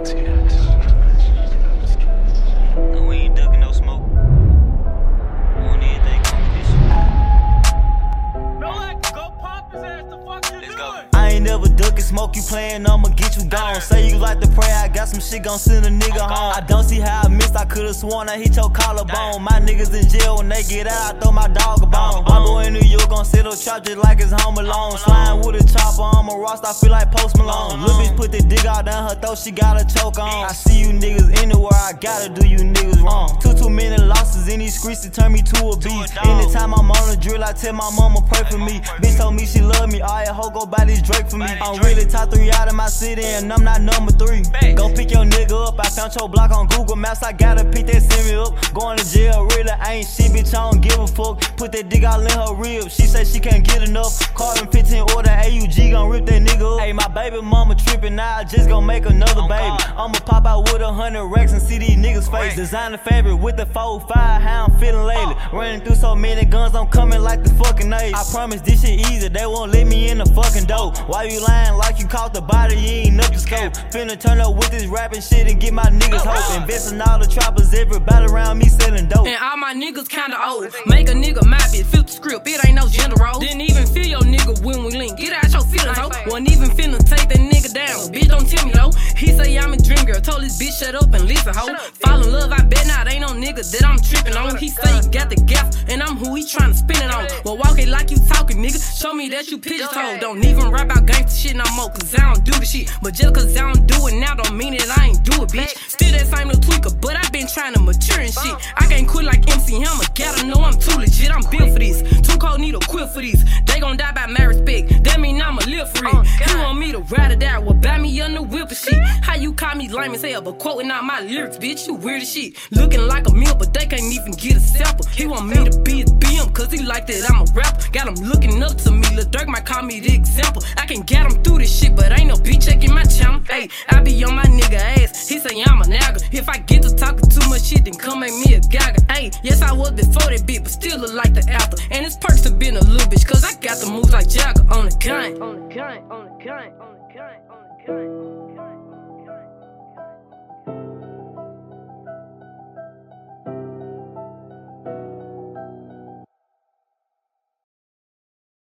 No, we ain't ducking no smoke. Want anything come with this shit. No, like, go pop his ass. The fuck you doing? I ain't never ducking smoke, you playin', I'ma get you gone. Say you like to pray, I got some shit gon' send a nigga home. I don't see how I missed, I could've sworn I hit your collarbone. My niggas in jail, when they get out, I throw my dog a bone. My boy in New York gon' sit up trap just like it's home alone. Slime with a chopper, I'm a rost, I feel like Post Malone. Lil' bitch put the dick out down her throat, she got a choke on. I see you niggas anywhere, I gotta do you niggas wrong. Too many losses in these streets to turn me to a beast. Anytime I'm on the drill, I tell my mama pray for me. Bitch told me she love me, all that hoe go buy this Drake for me. I'm really top 3 out of my city and I'm not number 3. Go pick your nigga up, I found your block on Google Maps, I gotta pick that Siri up. Going to jail, really ain't shit, bitch, I don't give a fuck. Put that dick all in her ribs, she say she can't get enough. Carbon 15 order, AUG gon' rip that nigga up. Hey, my baby mama trippin', now I just gon' make another baby. I'ma pop out with 100 racks and see these niggas face. Designer fabric with the 4-5, how I'm feeling lately. Running through so many guns, I'm coming like the fucking age. I promise this shit easy, they won't let me in the fucking door. Why you lying like you caught the body, you ain't up the scope. Finna turn up with this rapping shit and get my niggas hope. Investing all the trappers, everybody around me selling dope. And all my niggas kinda old. Make a nigga my bitch, flip the script, it ain't no gender role. Didn't even feel your nigga when we link. Get out your feelings, ho. Wasn't even finna take that nigga down. Bitch, don't tell me though. He say I'm a dream girl. Told this bitch shut up and listen, ho. Fall in love, I bet not. Ain't no nigga that I'm tripping on. He say he got the gap, and I'm who he tryna spin it on. Well, walk it like you talking, nigga. Show me that you pigeon toed. Don't even rap about gangsta shit no more, cause I don't do the shit. But just cause I don't do it now, don't mean that I ain't do it, bitch. Still that same little tweaker, but I been trying to mature and shit. I can't quit like MC Hammer. Gotta know I'm too legit. I'm built for this. Too cold, need a quit for these. They gon' die by my respect. That mean I'ma live for it. You want me to ride or die? Well, buy me under whip and shit. How you call me lame as hell, but quoting out my lyrics, bitch? You weird as shit. Looking like a meal, but they can't even get a sample. He want me to be his BM, cause he like that I'm a rapper. Got him looking up to me. Lil Durk might call me the example. I can get him through this shit, but ain't no bitch checking my channel. Hey, I be on my nigga ass. He say I'm a nagger. If I get to talking too much shit, then come make me a gagger. Hey, yes, I was before that bitch, but still look like the after. And it's perks to being a little bitch, cause I got the moves like Jagger on the gun. On the gun, on the gun, on the gun, on the gun.